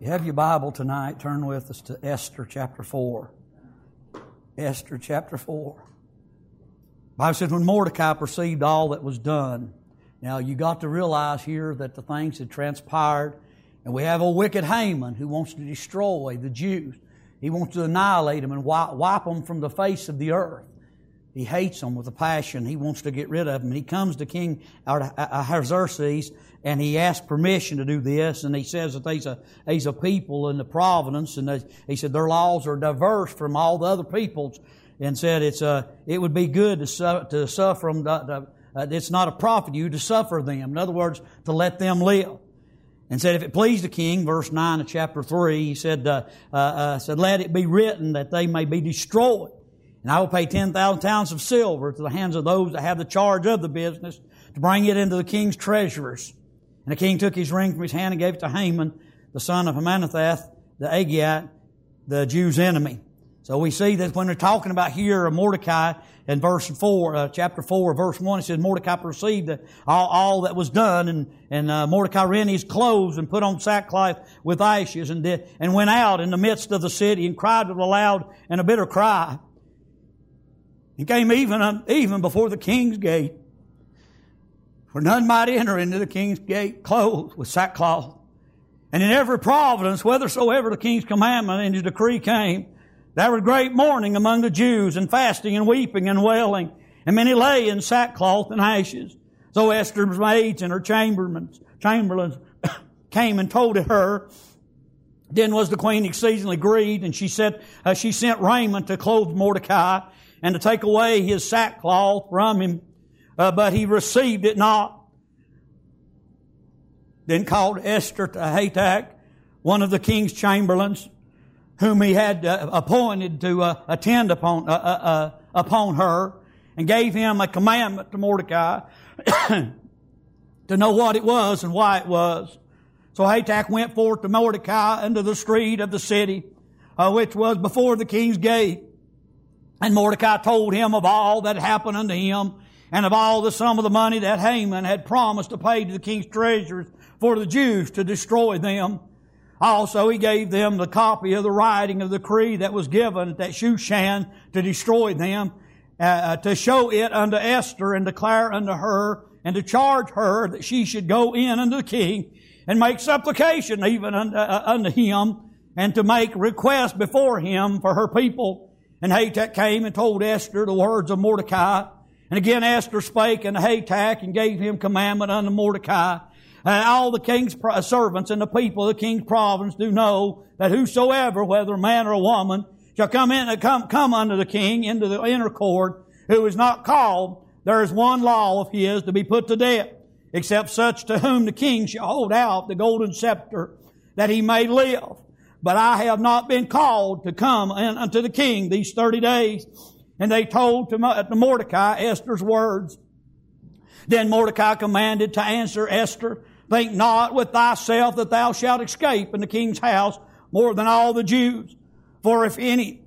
You have your Bible tonight. Turn with us to Esther chapter 4. Esther chapter 4. The Bible says, when Mordecai perceived all that was done. Now, you got to realize here that the things had transpired, and we have a wicked Haman who wants to destroy the Jews. He wants to annihilate them and wipe them from the face of the earth. He hates them with a passion. He wants to get rid of them. And he comes to King Artaxerxes, and he asks permission to do this. And he says that there's a people in the province, and he said their laws are diverse from all the other peoples, and said it would be good to suffer them. It's not a profit to you to suffer them. In other words, to let them live. And said, if it please the king, verse 9 of chapter 3, he said, let it be written that they may be destroyed. And I will pay 10,000 talents of silver to the hands of those that have the charge of the business to bring it into the king's treasurers. And the king took his ring from his hand and gave it to Haman, the son of Hammedatha, the Agagite, the Jews' enemy. So we see that when they're talking about here Mordecai in verse 4, chapter 4, verse 1, it says Mordecai perceived that all that was done, and Mordecai rent his clothes and put on sackcloth with ashes and went out in the midst of the city and cried with a loud and a bitter cry. He came even before the king's gate. For none might enter into the king's gate clothed with sackcloth. And in every province, whithersoever the king's commandment and his decree came, there was great mourning among the Jews, and fasting and weeping and wailing. And many lay in sackcloth and ashes. So Esther's maids and her chamberlains came and told it her. Then was the queen exceedingly grieved, and she sent raiment to clothe Mordecai, and to take away his sackcloth from him. But he received it not. Then called Esther to Hatach, one of the king's chamberlains, whom he had appointed to attend upon her, and gave him a commandment to Mordecai to know what it was and why it was. So Hatach went forth to Mordecai into the street of the city, which was before the king's gate. And Mordecai told him of all that happened unto him, and of all the sum of the money that Haman had promised to pay to the king's treasurers for the Jews to destroy them. Also, he gave them the copy of the writing of the decree that was given at Shushan to destroy them, to show it unto Esther and declare unto her, and to charge her that she should go in unto the king and make supplication even unto him, and to make request before him for her people. And Hatach came and told Esther the words of Mordecai. And again Esther spake unto Hatach and gave him commandment unto Mordecai. All the king's servants and the people of the king's province do know that whosoever, whether man or woman, shall come unto the king into the inner court, who is not called, there is one law of his to be put to death, except such to whom the king shall hold out the golden scepter, that he may live. But I have not been called to come unto the king these 30 days. And they told to Mordecai Esther's words. Then Mordecai commanded to answer Esther, think not with thyself that thou shalt escape in the king's house more than all the Jews. For if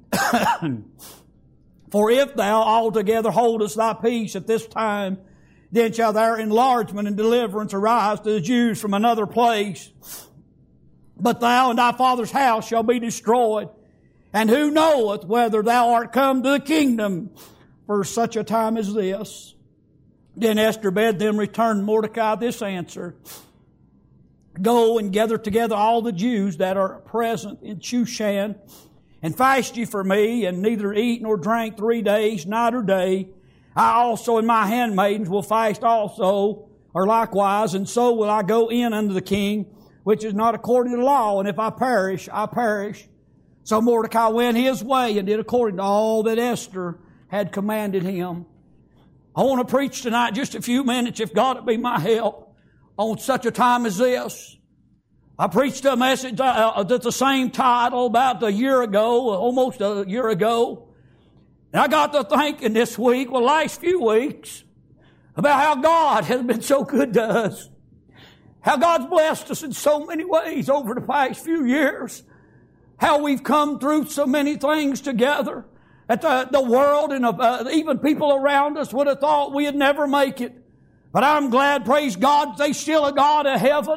thou altogether holdest thy peace at this time, then shall there enlargement and deliverance arise to the Jews from another place. But thou and thy father's house shall be destroyed. And who knoweth whether thou art come to the kingdom for such a time as this? Then Esther bade them return Mordecai this answer. Go and gather together all the Jews that are present in Shushan, and fast ye for me, and neither eat nor drink 3 days, night or day. I also and my handmaidens will fast also, or likewise, and so will I go in unto the king, which is not according to the law, and if I perish, I perish. So Mordecai went his way and did according to all that Esther had commanded him. I want to preach tonight just a few minutes, if God would be my help, on such a time as this. I preached a message that's the same title about a year ago, almost a year ago. And I got to thinking this week, well, last few weeks, about how God has been so good to us. How God's blessed us in so many ways over the past few years. How we've come through so many things together. That the world and even people around us would have thought we'd never make it. But I'm glad, praise God, there's still a God of heaven.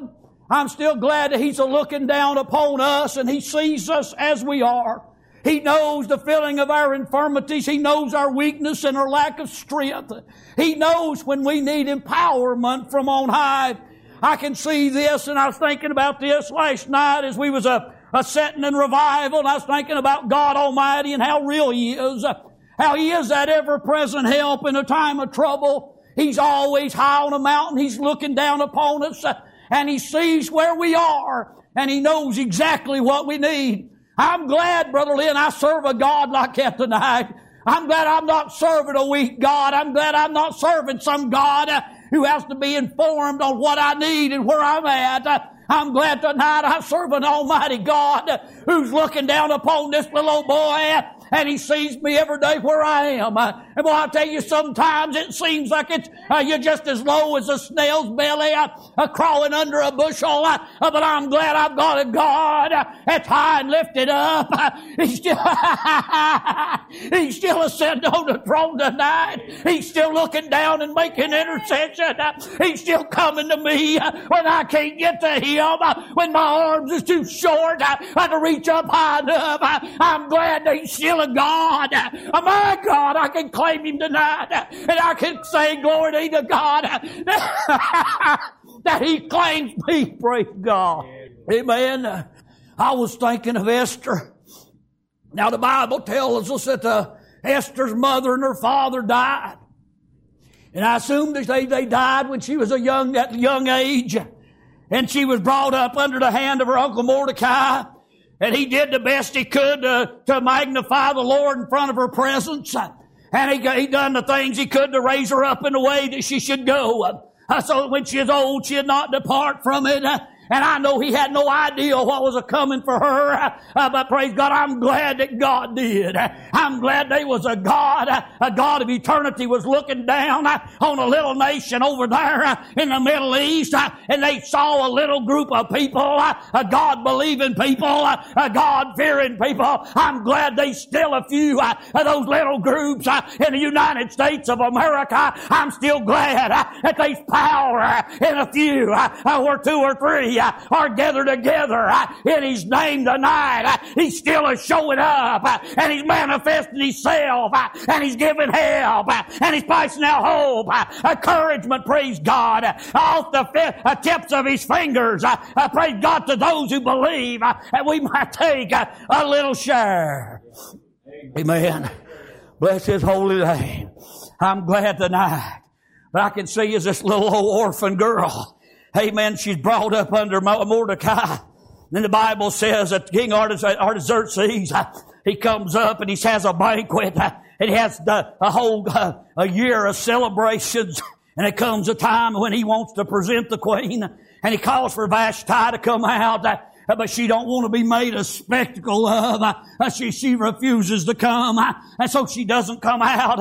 I'm still glad that He's looking down upon us and He sees us as we are. He knows the feeling of our infirmities. He knows our weakness and our lack of strength. He knows when we need empowerment from on high. I can see this, and I was thinking about this last night as we was a setting in revival, and I was thinking about God Almighty and how real He is. How He is that ever-present help in a time of trouble. He's always high on a mountain. He's looking down upon us, and He sees where we are, and He knows exactly what we need. I'm glad, Brother Lynn, I serve a God like that tonight. I'm glad I'm not serving a weak God. I'm glad I'm not serving some God who has to be informed on what I need and where I'm at. I'm glad tonight I serve an almighty God who's looking down upon this little old boy, and He sees me every day where I am. And boy, I tell you, sometimes it seems like you're just as low as a snail's belly, crawling under a bushel. But I'm glad I've got a God that's high and lifted up. He's still ascending on the throne tonight. He's still looking down and making intercession. He's still coming to me when I can't get to Him, when my arms are too short to reach up high enough. I'm glad that He's still a God. My God, I can claim Him tonight, and I can say glory be to God that He claims me. Praise God. Amen. I was thinking of Esther. Now the Bible tells us that Esther's mother and her father died. And I assume that they died when she was at a young age. And she was brought up under the hand of her uncle Mordecai. And he did the best he could to magnify the Lord in front of her presence. And he done the things he could to raise her up in the way that she should go. So when she is old, she'd not depart from it. And I know he had no idea what was coming for her. But praise God, I'm glad that God did. I'm glad there was a God of eternity was looking down on a little nation over there in the Middle East. And they saw a little group of people, a God-believing people, a God-fearing people. I'm glad there's still a few of those little groups in the United States of America. I'm still glad that there's power in a few where 2 or 3 are gathered together in His name tonight. He's still showing up, and He's manifesting Himself, and He's giving help, and He's passing out hope, encouragement, praise God, off the tips of His fingers, praise God, to those who believe, and we might take a little share. Amen. Bless His holy name. I'm glad tonight. But I can see as this little old orphan girl, amen, she's brought up under Mordecai. Then the Bible says that King Artaxerxes, he comes up and he has a banquet. It has a year of celebrations. And it comes a time when he wants to present the queen. And he calls for Vashti to come out. But she don't want to be made a spectacle of. She refuses to come. And so she doesn't come out.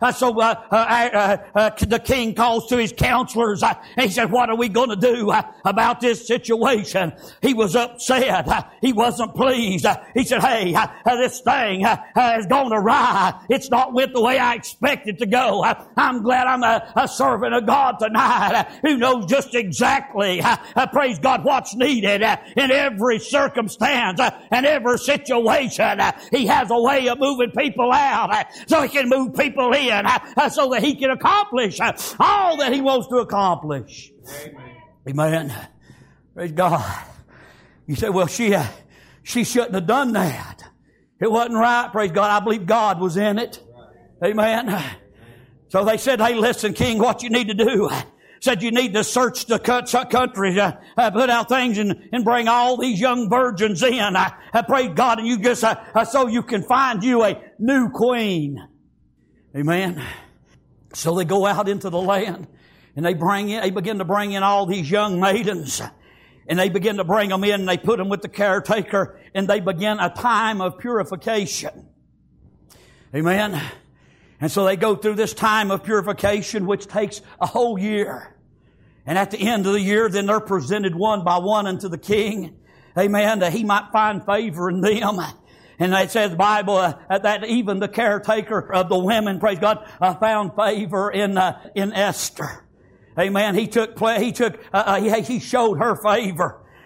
The king calls to his counselors. And he said, what are we going to do about this situation? He was upset. He wasn't pleased. He said, hey, this thing has gone awry. It's not went the way I expected to go. I'm glad I'm a servant of God tonight who knows just exactly, praise God, what's needed in every circumstance and every situation. He has a way of moving people out so He can move people in so that He can accomplish all that He wants to accomplish. Amen. Praise God. You say, well, she shouldn't have done that. It wasn't right. Praise God. I believe God was in it. Amen. So they said, hey, listen, King, what you need to do, said you need to search the country, put out things and bring all these young virgins in. Praise God, and you just, so you can find you a new queen. Amen. So they go out into the land and they begin to bring in all these young maidens. And they begin to bring them in and they put them with the caretaker and they begin a time of purification. Amen. And so they go through this time of purification, which takes a whole year. And at the end of the year, then they're presented one by one unto the king. Amen. That he might find favor in them. And it says the Bible that even the caretaker of the women, praise God, found favor in Esther. Amen. He showed her favor.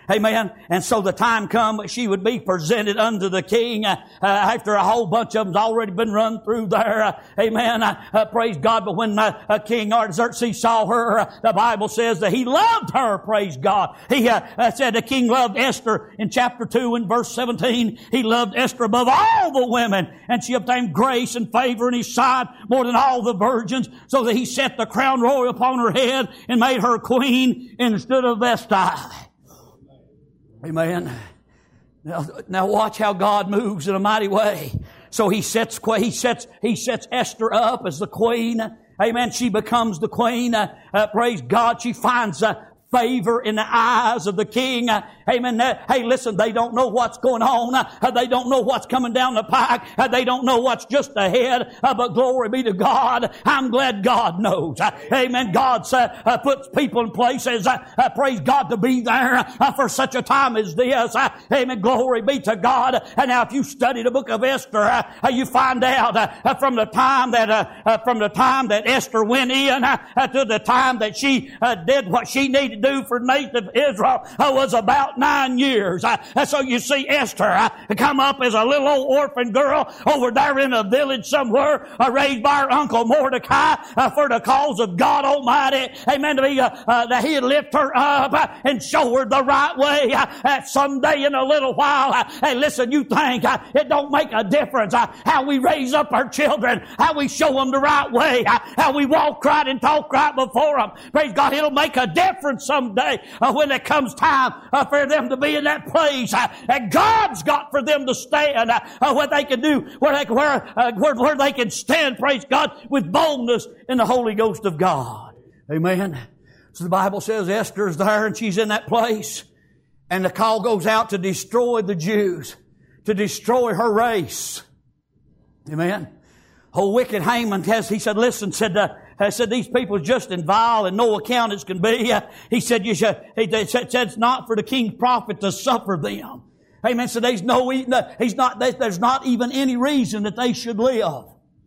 Amen. And so the time come she would be presented unto the king after a whole bunch of them's already been run through there. Amen. Praise God. But when King Artaxerxes saw her, the Bible says that he loved her. Praise God. He said the king loved Esther in chapter 2 and verse 17. He loved Esther above all the women, and she obtained grace and favor in his sight more than all the virgins, so that he set the crown royal upon her head and made her queen instead of Vashti. Amen. Now watch how God moves in a mighty way. So he sets Esther up as the queen. Amen. She becomes the queen. Praise God. She finds favor in the eyes of the king. Amen. Hey, listen, they don't know what's going on. They don't know what's coming down the pike. They don't know what's just ahead. But glory be to God. I'm glad God knows. Amen. God puts people in places, praise God, to be there for such a time as this. Amen. Glory be to God. And now if you study the book of Esther, you find out from the time that Esther went in to the time that she did what she needed to do for the nation of Israel was about 9 years. So you see Esther come up as a little old orphan girl over there in a village somewhere, raised by her uncle Mordecai for the cause of God Almighty. Amen. To be that he'd lift her up and show her the right way. Someday in a little while, hey, listen, you think it don't make a difference how we raise up our children, how we show them the right way, how we walk right and talk right before them. Praise God, it'll make a difference someday when it comes time for them to be in that place that God's got for them to stand, what they can do, where they can stand, praise God, with boldness in the Holy Ghost of God. Amen. So the Bible says Esther's there and she's in that place, and the call goes out to destroy the Jews, to destroy her race. Amen. Oh, wicked Haman, he said, listen, said these people are just and vile and no account as can be. He said, it's not for the king's profit to suffer them. Amen. So there's not even any reason that they should live.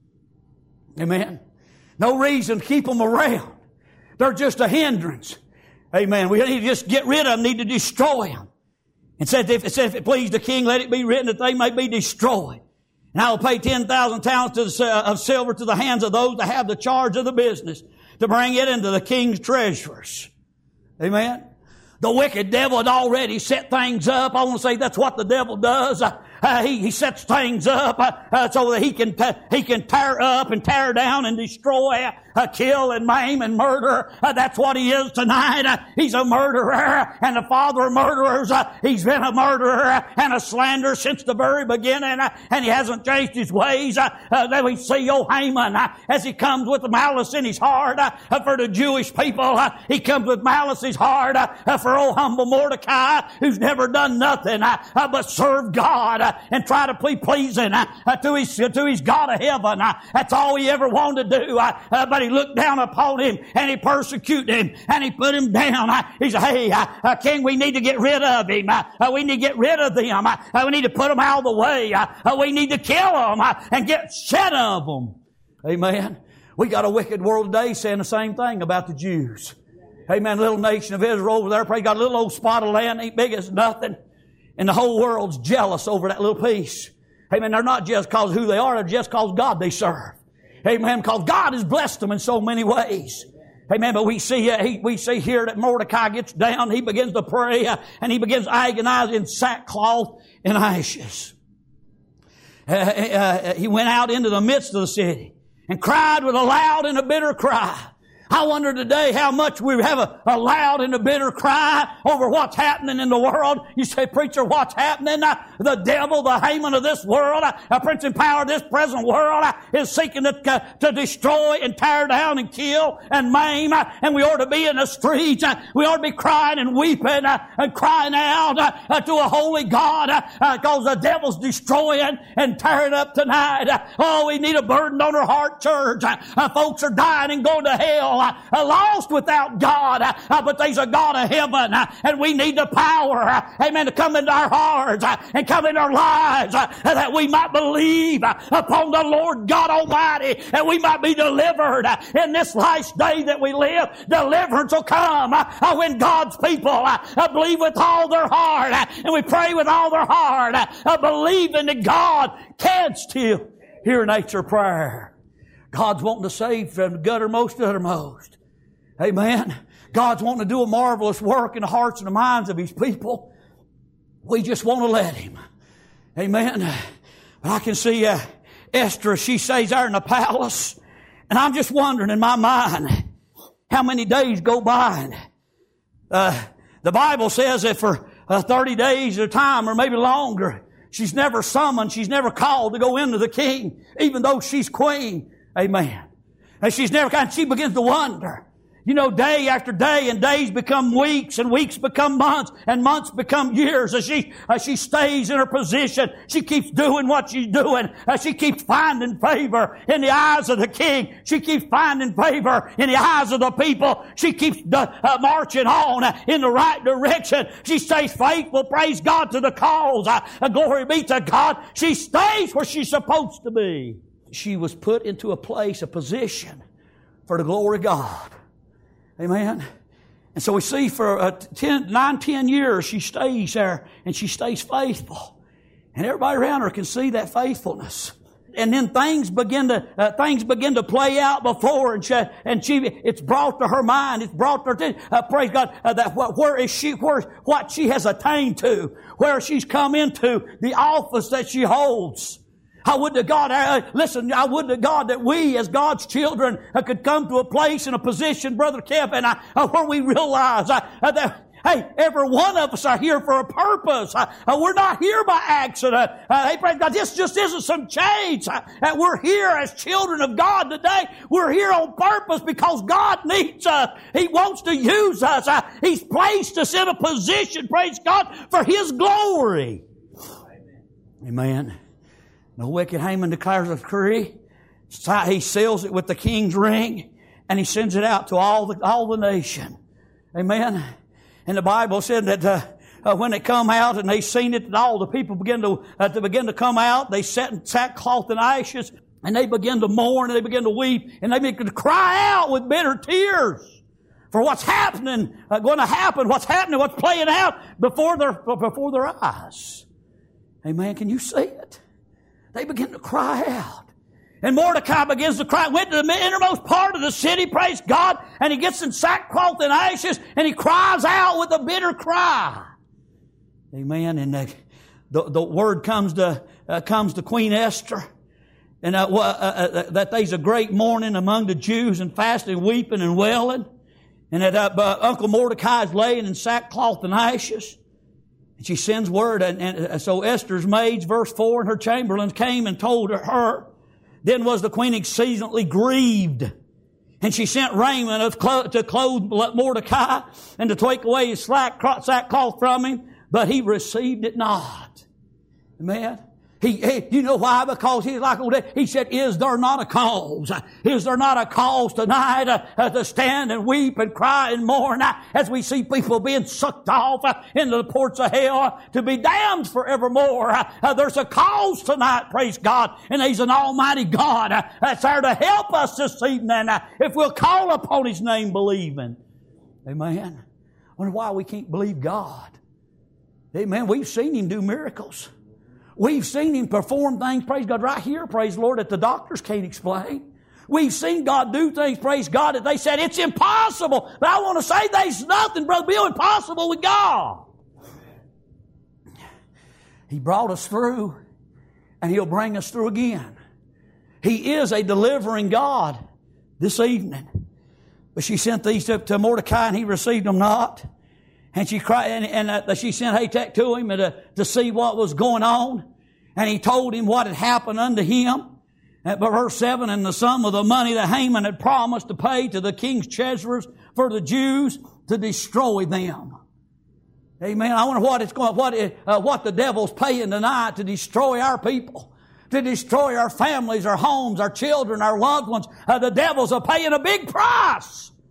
Amen. No reason to keep them around. They're just a hindrance. Amen. We need to just get rid of them, need to destroy them. And said, if it please the king, let it be written that they may be destroyed. And I will pay 10,000 talents of silver to the hands of those that have the charge of the business, to bring it into the king's treasuries. Amen. The wicked devil had already set things up. I want to say that's what the devil does. He sets things up so that he can tear up and tear down and destroy, kill and maim and murder. That's what he is tonight. He's a murderer and the father of murderers. He's been a murderer and a slanderer since the very beginning, and he hasn't changed his ways. Then we see Haman as he comes with malice in his heart for the Jewish people. He comes with malice in his heart for old humble Mordecai, who's never done nothing but serve God and try to be pleasing to his God of heaven. That's all he ever wanted to do. But he looked down upon him and he persecuted him and he put him down. He said, hey, king, we need to get rid of him. We need to get rid of them. We need to put them out of the way. We need to kill them and get rid of them. Amen. We got a wicked world today saying the same thing about the Jews. Amen. Little nation of Israel over there, probably got a little old spot of land, ain't big as nothing. And the whole world's jealous over that little piece. Amen. They're not just because of who they are, they're just because God they serve. Amen. Because God has blessed them in so many ways. Amen. But we see here that Mordecai gets down, he begins to pray, and he begins to agonize in sackcloth and ashes. He went out into the midst of the city and cried with a loud and a bitter cry. I wonder today how much we have a loud and a bitter cry over what's happening in the world. You say, preacher, what's happening? The devil, the Haman of this world, prince and power of this present world is seeking to destroy and tear down and kill and maim. And we ought to be in the streets. We ought to be crying and weeping and crying out to a holy God because the devil's destroying and tearing up tonight. Oh, we need a burden on our heart, church. Folks are dying and going to hell. lost without God, but there's a God of heaven, and we need the power, amen, to come into our hearts and come into our lives, that we might believe upon the Lord God Almighty, and we might be delivered in this last day that we live. Deliverance will come when God's people believe with all their heart, and we pray with all their heart, believing that God can still hear an answer prayer. God's wanting to save from the guttermost to uttermost. Amen. God's wanting to do a marvelous work in the hearts and the minds of His people. We just want to let Him. Amen. But I can see Esther, she stays there in the palace, and I'm just wondering in my mind how many days go by. The Bible says that for 30 days at a time, or maybe longer, she's never summoned, she's never called to go into the king, even though she's queen. Amen. And she begins to wonder. You know, day after day, and days become weeks, and weeks become months, and months become years as she stays in her position. She keeps doing what she's doing. She keeps finding favor in the eyes of the king. She keeps finding favor in the eyes of the people. She keeps marching on in the right direction. She stays faithful, praise God, to the cause. Glory be to God. She stays where she's supposed to be. She was put into a place, a position for the glory of God. Amen. And so we see for 10 years she stays there, and she stays faithful. And everybody around her can see that faithfulness. And then things begin to play out before, and it's brought to her mind. It's brought to her, praise God, what she has attained to, where she's come into the office that she holds. I would to God, I would to God that we as God's children could come to a place and a position, Brother Kevin, where we realize that, hey, every one of us are here for a purpose. We're not here by accident. Hey, praise God, this just isn't some change. We're here as children of God today. We're here on purpose because God needs us. He wants to use us. He's placed us in a position, praise God, for His glory. Amen. The wicked Haman declares a decree. He seals it with the king's ring, and he sends it out to all the nation. Amen. And the Bible said that when they come out and they seen it, that all the people begin to come out. They sat in sackcloth and ashes, and they begin to mourn, and they begin to weep, and they begin to cry out with bitter tears for what's happening, going to happen, what's happening, what's playing out before their eyes. Amen. Can you see it? They begin to cry out. And Mordecai begins to cry, went to the innermost part of the city, praise God, and he gets in sackcloth and ashes, and he cries out with a bitter cry. Amen. And the word comes to Queen Esther, and that there's a great mourning among the Jews, and fasting, weeping, and wailing, and that Uncle Mordecai is laying in sackcloth and ashes. She sends word, and so Esther's maids, verse 4, and her chamberlains came and told her. Then was the queen exceedingly grieved. And she sent raiment to clothe Mordecai and to take away his sackcloth from him, but he received it not. Amen. You know why? Because he's like old Dad. He said, is there not a cause? Is there not a cause tonight to stand and weep and cry and mourn as we see people being sucked off into the ports of hell to be damned forevermore? There's a cause tonight, praise God, and He's an almighty God that's there to help us this evening if we'll call upon His name believing. Amen. I wonder why we can't believe God. Amen. We've seen Him do miracles. We've seen Him perform things, praise God, right here, praise the Lord, that the doctors can't explain. We've seen God do things, praise God, that they said it's impossible. But I want to say there's nothing, Brother Bill, impossible with God. He brought us through, and He'll bring us through again. He is a delivering God this evening. But she sent these to Mordecai, and he received them not. And she cried, and she sent Hatak to him to see what was going on. And he told him what had happened unto him. But verse 7, and the sum of the money that Haman had promised to pay to the king's treasurers for the Jews to destroy them. Amen. I wonder what the devil's paying tonight to destroy our people, to destroy our families, our homes, our children, our loved ones. The devil's paying a big price.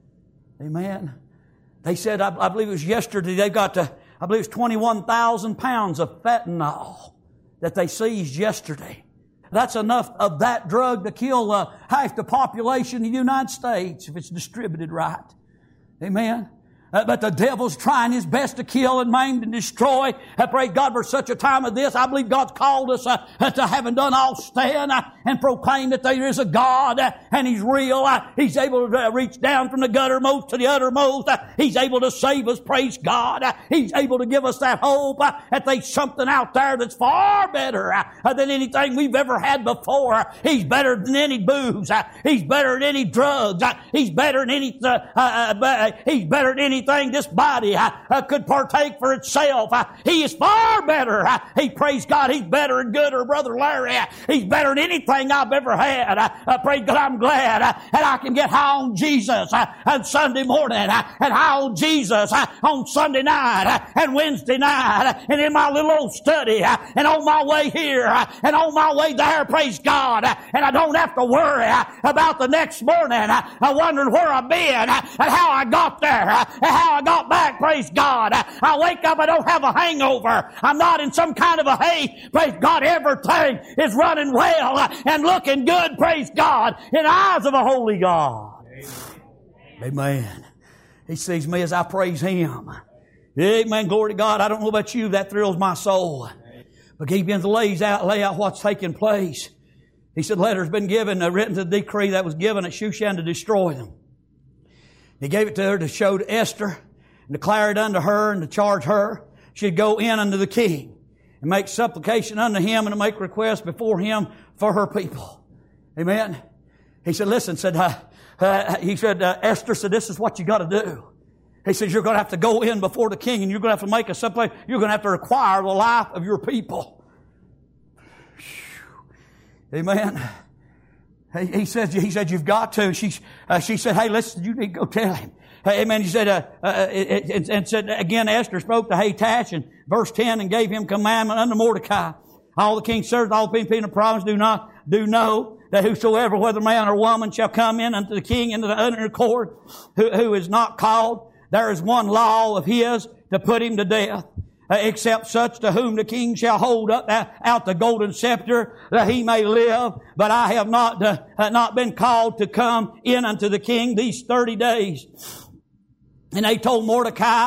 Amen. They said, I believe it was yesterday, they got to, I believe it's 21,000 pounds of fentanyl that they seized yesterday. That's enough of that drug to kill half the population of the United States if it's distributed right. Amen. But the devil's trying his best to kill and maim and destroy. I praise God for such a time as this. I believe God's called us to having done all stand and proclaim that there is a God and He's real. He's able to reach down from the guttermost to the uttermost. He's able to save us, praise God. He's able to give us that hope that there's something out there that's far better than anything we've ever had before. He's better than any booze. He's better than any drugs. He's better than any, He's better than anything this body could partake for itself. He is far better. He, praise God, He's better and gooder, Brother Larry. He's better than anything I've ever had. Praise God, I'm glad that I can get high on Jesus on Sunday morning and high on Jesus on Sunday night and Wednesday night and in my little old study and on my way here and on my way there, praise God. And I don't have to worry about the next morning wondering where I've been and how I got there. How I got back, praise God. I wake up, I don't have a hangover. I'm not in some kind of a haste. Praise God, everything is running well and looking good, praise God, in the eyes of a holy God. Amen. He sees me as I praise Him. Amen, glory to God. I don't know about you, that thrills my soul. But He begins to lay out what's taking place. He said, letters been given, written to the decree that was given at Shushan to destroy them. He gave it to her to show to Esther and declare it unto her and to charge her. She'd go in unto the king and make supplication unto him and to make request before him for her people. Amen. He said, listen, Esther said, this is what you got to do. He says, you're going to have to go in before the king and you're going to have to make a supplication. You're going to have to require the life of your people. Amen. He said, you've got to. She said, hey, listen, you need to go tell him. Amen. He said, and said, again, Esther spoke to Hatash in verse 10 and gave him commandment unto Mordecai. All the king's servants, all the people in the province do know that whosoever, whether man or woman, shall come in unto the king into the inner court, who is not called, there is one law of his to put him to death. Except such to whom the king shall hold up out the golden scepter, that he may live. But I have not been called to come in unto the king these 30 days. And they told Mordecai,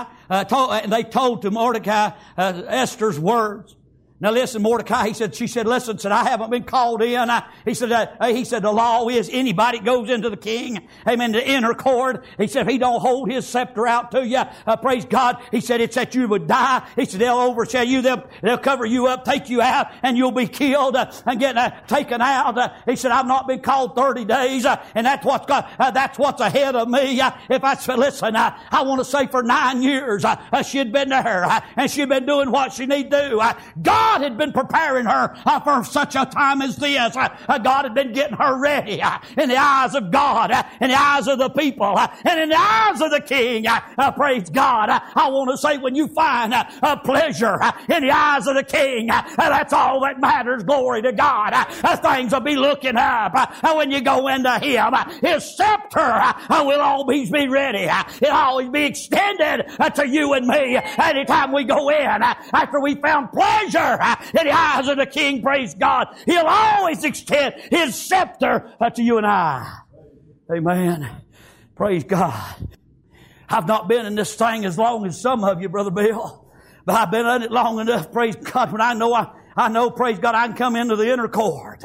to Mordecai Esther's words. Now listen, Mordecai, she said, I haven't been called in. He said, the law is anybody goes into the king, amen, the inner court. He said, if he don't hold his scepter out to you, praise God. He said, it's that you would die. He said, they'll overshadow you. They'll cover you up, take you out, and you'll be killed and get taken out. He said, I've not been called 30 days, and that's what's ahead of me. If I said, listen, I want to say for 9 years, she'd been there, and she'd been doing what she need to do. God had been preparing her for such a time as this. God had been getting her ready in the eyes of God, in the eyes of the people, and in the eyes of the king. Praise God. I want to say when you find pleasure in the eyes of the king, that's all that matters. Glory to God. Things will be looking up. When you go into Him, His scepter will always be ready. It'll always be extended to you and me anytime we go in. After we found pleasure in the eyes of the king, praise God, He'll always extend His scepter to you and I. Amen. Praise God. I've not been in this thing as long as some of you, Brother Bill, but I've been in it long enough, praise God, when I know, praise God, I can come into the inner court.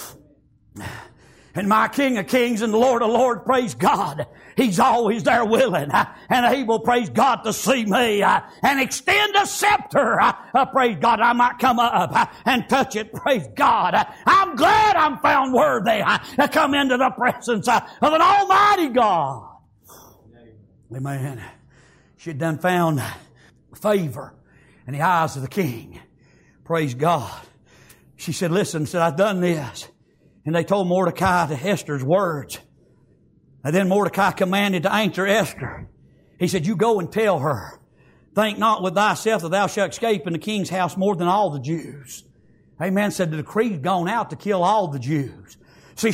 And my King of Kings and the Lord of Lords, praise God, He's always there willing and able, praise God, to see me and extend a scepter. Praise God, I might come up and touch it. Praise God. I'm glad I'm found worthy to come into the presence of an almighty God. Amen. She had done found favor in the eyes of the king. Praise God. She said, listen, I've done this. And they told Mordecai to Esther's words. And then Mordecai commanded to answer Esther. He said, you go and tell her, think not with thyself that thou shalt escape in the king's house more than all the Jews. Amen. Said the decree's gone out to kill all the Jews. See,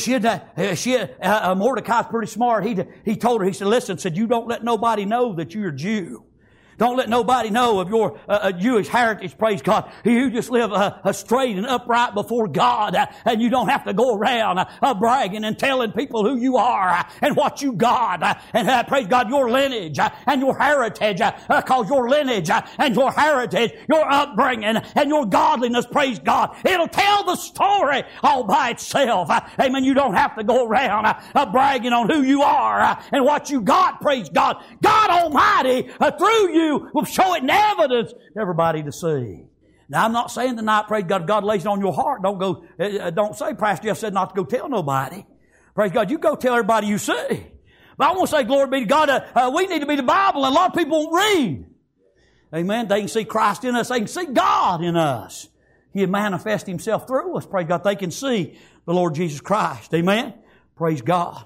Mordecai's pretty smart. He told her, he said, listen, said, you don't let nobody know that you're a Jew. Don't let nobody know of your Jewish heritage, praise God. You just live straight and upright before God, and you don't have to go around bragging and telling people who you are and what you got. And praise God, your lineage and your heritage, cause your lineage and your heritage, your upbringing and your godliness, praise God. It'll tell the story all by itself. Amen. You don't have to go around bragging on who you are and what you got, praise God. God Almighty, through you, will show it in evidence to everybody to see. Now, I'm not saying tonight, praise God, if God lays it on your heart, don't say, Pastor Jeff said not to go tell nobody. Praise God, you go tell everybody you see. But I want to say, glory be to God, we need to be the Bible, and a lot of people won't read. Amen. They can see Christ in us. They can see God in us. He'll manifest Himself through us. Praise God. They can see the Lord Jesus Christ. Amen. Praise God.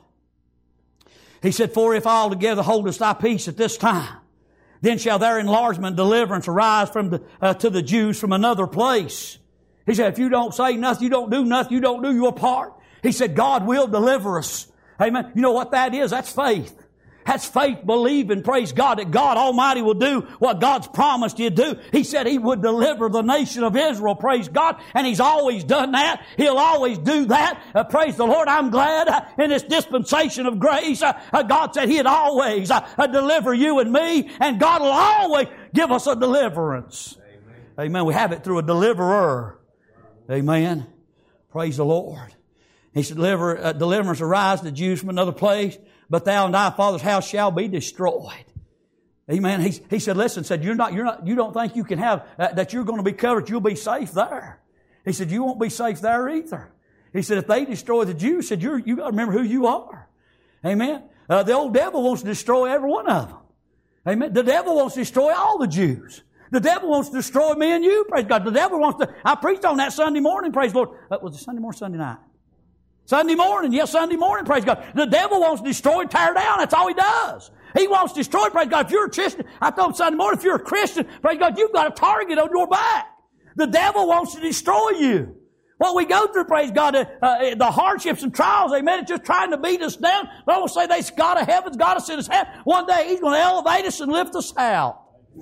He said, for if altogether holdest thy peace at this time, then shall their enlargement and deliverance arise to the Jews from another place. He said, if you don't say nothing, you don't do nothing, you don't do your part. He said, God will deliver us. Amen. You know what that is? That's faith. That's faith believing, praise God, that God Almighty will do what God's promised He'd do. He said He would deliver the nation of Israel, praise God, and He's always done that. He'll always do that. Praise the Lord. I'm glad in this dispensation of grace, God said He'd always deliver you and me, and God will always give us a deliverance. Amen. Amen. We have it through a deliverer. Amen. Praise the Lord. He said, deliverance arise to the Jews from another place, but thou and thy father's house shall be destroyed. Amen. He said, listen, you don't think you can have, that you're going to be covered, you'll be safe there. He said, you won't be safe there either. He said, if they destroy the Jews, he said, you got to remember who you are. Amen. The old devil wants to destroy every one of them. Amen. The devil wants to destroy all the Jews. The devil wants to destroy me and you, praise God. The devil wants to, I preached on that Sunday morning, praise the Lord. Was it Sunday morning, Sunday night? Sunday morning, yes, Sunday morning, praise God. The devil wants to destroy, tear down. That's all he does. He wants to destroy, praise God. If you're a Christian, I told Sunday morning, if you're a Christian, praise God, you've got a target on your back. The devil wants to destroy you. What we go through, praise God, the hardships and trials, amen, it's just trying to beat us down. But I will say this, God of heaven's got us in His hand. One day He's going to elevate us and lift us out.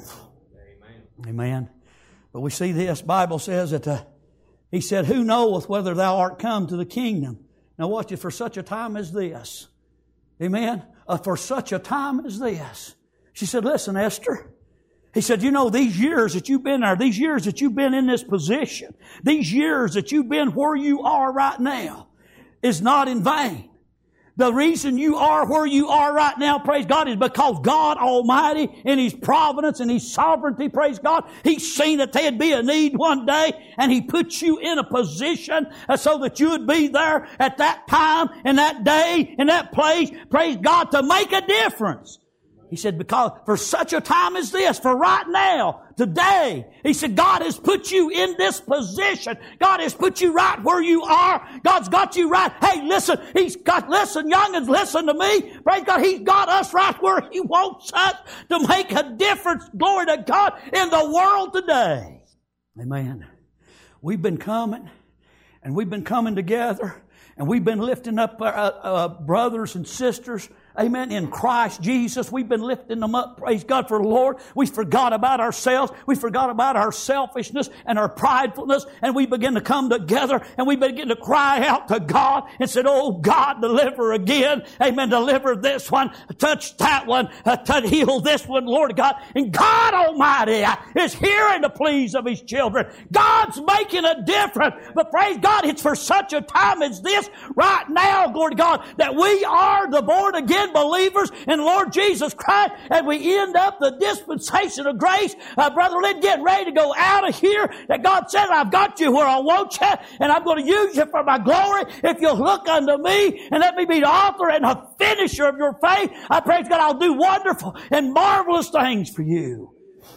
Amen. Amen. But we see this, Bible says that He said, who knoweth whether thou art come to the kingdom? Now watch it, for such a time as this. Amen? For such a time as this. She said, listen, Esther. He said, you know, these years that you've been there, these years that you've been in this position, these years that you've been where you are right now is not in vain. The reason you are where you are right now, praise God, is because God Almighty in His providence and His sovereignty, praise God, He's seen that there'd be a need one day, and He put you in a position so that you would be there at that time, and that day, in that place, praise God, to make a difference. He said, because for such a time as this, for right now, today, He said, God has put you in this position. God has put you right where you are. God's got you right. Hey, listen, listen, young'uns, listen to me. Praise God, He's got us right where He wants us to make a difference, glory to God, in the world today. Amen. We've been coming, and we've been coming together, and we've been lifting up brothers and sisters, amen, in Christ Jesus. We've been lifting them up, praise God, for the Lord. We forgot about ourselves. We forgot about our selfishness and our pridefulness, and we begin to come together, and we begin to cry out to God and said, oh God, deliver again. Amen. Deliver this one. Touch that one. Heal this one, Lord God. And God Almighty is hearing the pleas of His children. God's making a difference. But praise God, it's for such a time as this right now, glory to God, that we are the born again believers in Lord Jesus Christ, and we end up the dispensation of grace. Brother Lynn, get ready to go out of here. That God said, I've got you where I want you, and I'm going to use you for my glory. If you'll look unto me and let me be the author and the finisher of your faith, I praise God, I'll do wonderful and marvelous things for you.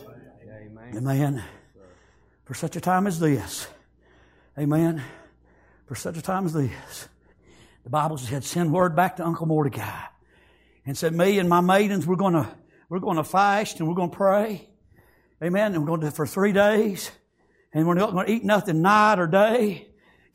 Amen. Amen. For such a time as this. Amen. For such a time as this. The Bible said, send word back to Uncle Mordecai. And said, me and my maidens, we're going to fast and we're going to pray. Amen. And we're going to do it for 3 days. And we're not going to eat nothing night or day.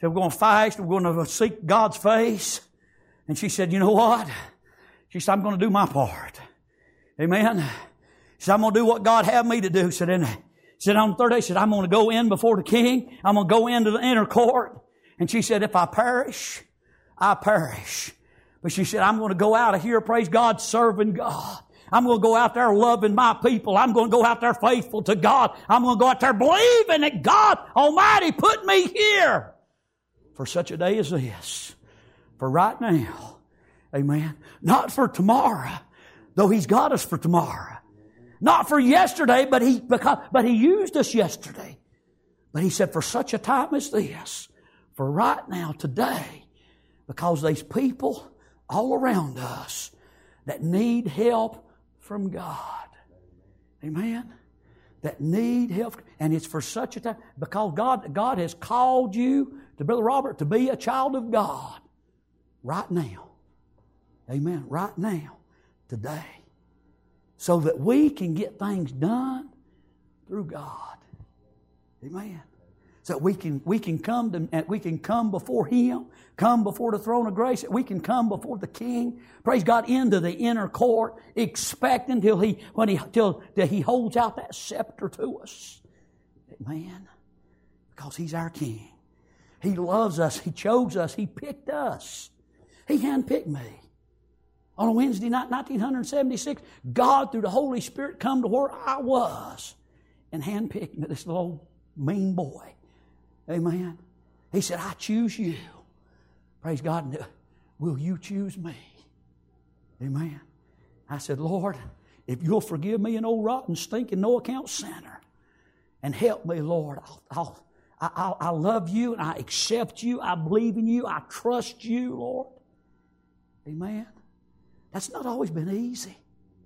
said, we're going to fast. We're going to seek God's face. And she said, you know what? She said, I'm going to do my part. Amen. She said, I'm going to do what God had me to do. She said, on the third day, she said, I'm going to go in before the king. I'm going to go into the inner court. And she said, if I perish, I perish. But she said, I'm going to go out of here, praise God, serving God. I'm going to go out there loving my people. I'm going to go out there faithful to God. I'm going to go out there believing that God Almighty put me here for such a day as this. For right now. Amen. Not for tomorrow, though He's got us for tomorrow. Not for yesterday, but He used us yesterday. But He said, for such a time as this, for right now, today, because there's people all around us that need help from God. Amen? That need help. And it's for such a time, because God has called you, to Brother Robert, to be a child of God right now. Amen? Right now, today. So that we can get things done through God. Amen. So we can come before Him, come before the throne of grace. We can come before the King. Praise God, into the inner court, expecting till He holds out that scepter to us. Amen. Because He's our King. He loves us. He chose us. He picked us. He handpicked me. On a Wednesday night, 1976, God, through the Holy Spirit, come to where I was and handpicked me, this little mean boy. Amen. He said, I choose you. Praise God. Will you choose me? Amen. I said, Lord, if you'll forgive me an old rotten, stinking, no-account sinner and help me, Lord, I love you and I accept you. I believe in you. I trust you, Lord. Amen. That's not always been easy.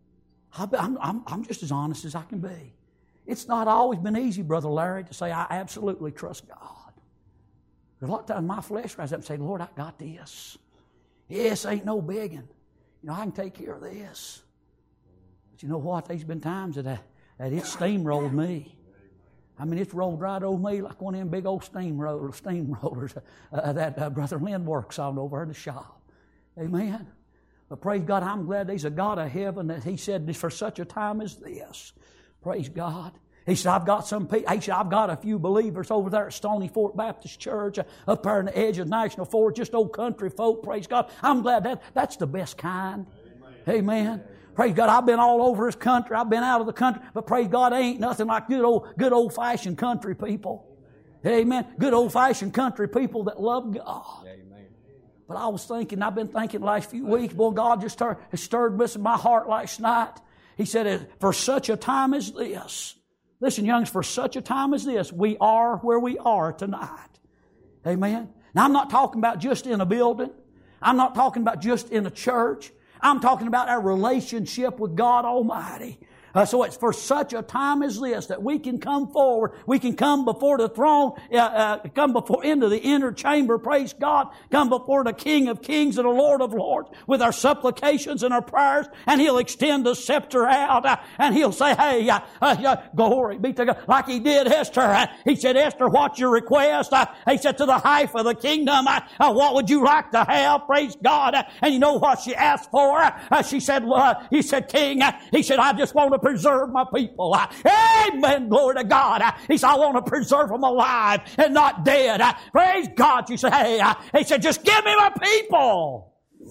I'm just as honest as I can be. It's not always been easy, Brother Larry, to say I absolutely trust God. A lot of times my flesh rises up and say, Lord, I got this. Yes, ain't no begging. You know, I can take care of this. But you know what? There's been times that it steamrolled me. I mean, it's rolled right over me like one of them big old steamrollers that Brother Lynn works on over in the shop. Amen. But praise God, I'm glad there's a God of heaven that He said for such a time as this. Praise God. He said, I've got some people. He said, I've got a few believers over there at Stony Fort Baptist Church up there on the edge of National Forest, just old country folk. Praise God. I'm glad that's the best kind. Amen. Amen. Praise God. I've been all over this country. I've been out of the country. But praise God, ain't nothing like good old-fashioned country people. Amen. Good old-fashioned country people that love God. Amen. But I was thinking, I've been thinking the last few weeks, boy, God just stirred this in my heart last night. He said, for such a time as this, listen, youngs, for such a time as this, we are where we are tonight. Amen. Now, I'm not talking about just in a building. I'm not talking about just in a church. I'm talking about our relationship with God Almighty. So it's for such a time as this that we can come forward. We can come before the throne, come before into the inner chamber, praise God, come before the King of Kings and the Lord of Lords with our supplications and our prayers, and He'll extend the scepter out, and He'll say, hey, glory be to God, like He did Esther. He said, Esther, what's your request? He said, to the half of the kingdom, what would you like to have? Praise God. And you know what she asked for? She said, he said, King, he said, I just want to preserve my people. Amen. Glory to God. He said, I want to preserve them alive and not dead. Praise God. She said, hey, he said, just give me my people.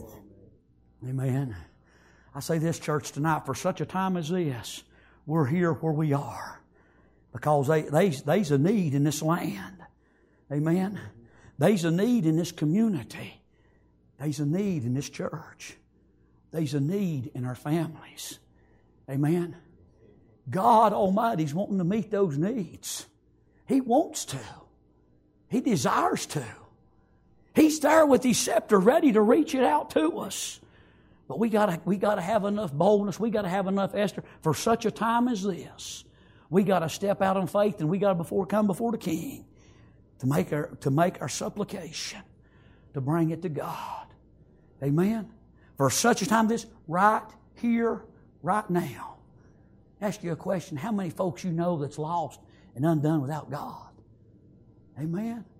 Amen. I say this, church, tonight, for such a time as this, we're here where we are because there's a need in this land. Amen. There's a need in this community. There's a need in this church. There's a need in our families. Amen. God Almighty's wanting to meet those needs. He wants to. He desires to. He's there with His scepter ready to reach it out to us. But we gotta have enough boldness. We gotta have enough Esther for such a time as this. We gotta step out in faith, and we gotta come before the King to make our supplication, to bring it to God. Amen. For such a time as this, right here, right now. Ask you a question. How many folks you know that's lost and undone without God? Amen?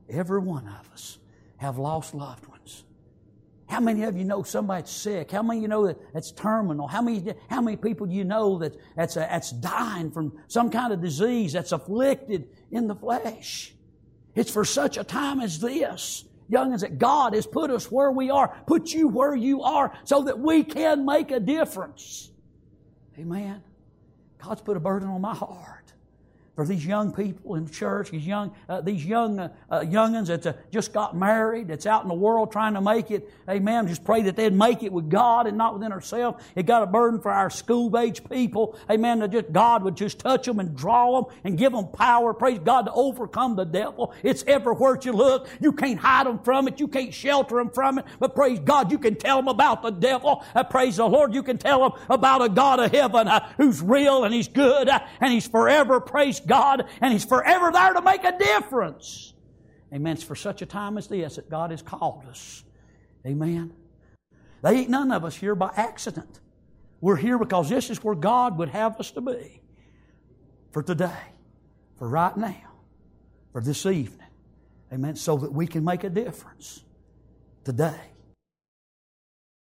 Every one of us have lost loved ones. How many of you know somebody that's sick? How many of you know that's terminal? How many people do you know that's dying from some kind of disease that's afflicted in the flesh? It's for such a time as this, young'uns, that God has put us where we are, put you where you are, so that we can make a difference. Amen. God's put a burden on my heart for these young people in church, these young young'uns that just got married, that's out in the world trying to make it. Amen. Just pray that they'd make it with God and not within ourselves. It got a burden for our school-age people. Amen. That God would just touch them and draw them and give them power. Praise God, to overcome the devil. It's everywhere you look. You can't hide them from it. You can't shelter them from it. But praise God, you can tell them about the devil. Praise the Lord. You can tell them about a God of heaven who's real and He's good and He's forever. Praise God, and He's forever there to make a difference. Amen. It's for such a time as this that God has called us. Amen. They ain't none of us here by accident. We're here because this is where God would have us to be. For today, for right now, for this evening. Amen. So that we can make a difference today.